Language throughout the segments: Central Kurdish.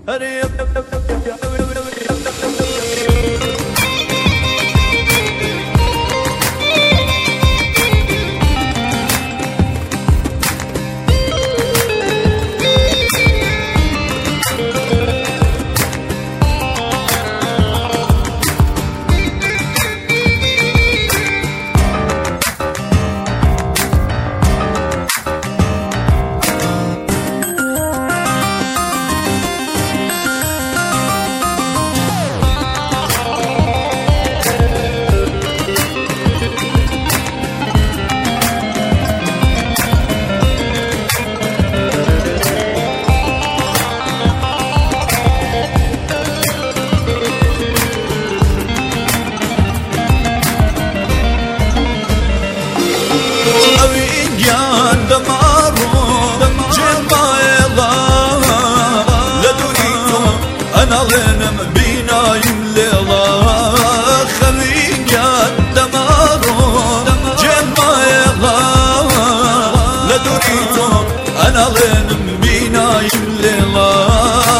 نالنم بینایم لیلا خمیگان دمارو جمایلا لدوریتو نالنم بینایم لیلا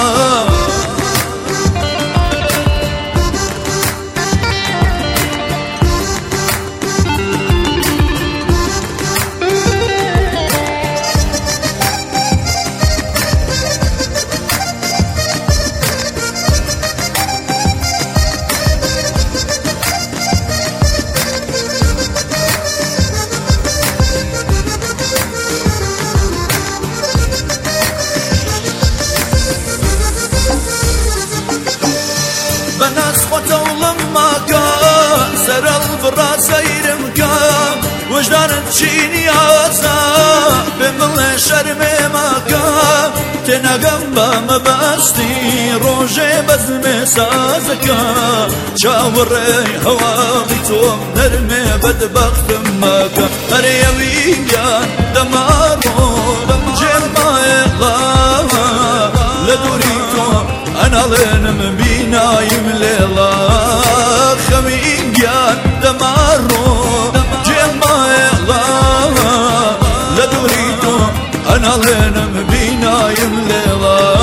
بناس خطولم ماكا سر البرا سيرم كا وجدان تشيني عزا بمل شرمي ماكا تنقم بمباستي روجي بزمي سازكا شاوري هواغيتو نرمي بدبخت ماكا هريويا دمارو جمايلا لدوريتو أنا لنم بينايم ليلا خميجان دمارو جمايلا لدوريتو أنا لنم بينايم ليلا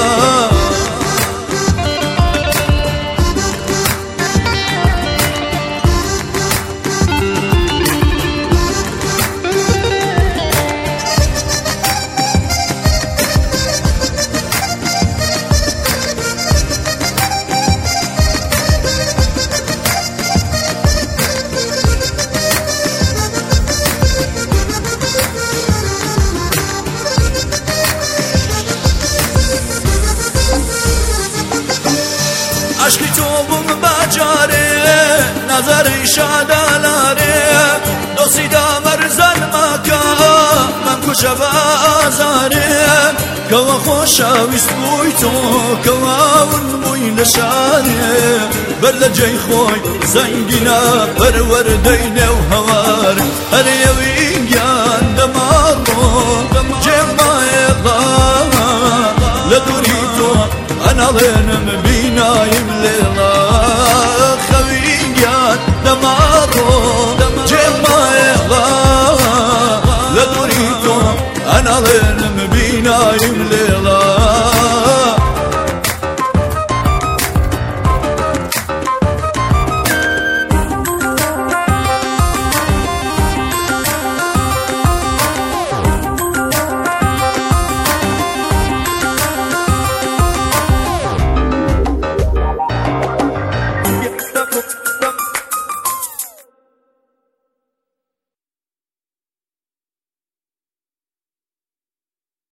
عشقی تو بوم بجاره نظر شادالاره دوستی دامر زن مکا من کجا بازاره کوا خوشاویست بوی تو کوا اون بوی نشاره برد جای خوی زنگینا پرورده و هواره هر یویگان دمارو جمایلا لدوری تو أنا لنم بينايم ليلا خويجان دمارو جمايلا لدوريتو أنا لنم بينايم ليلا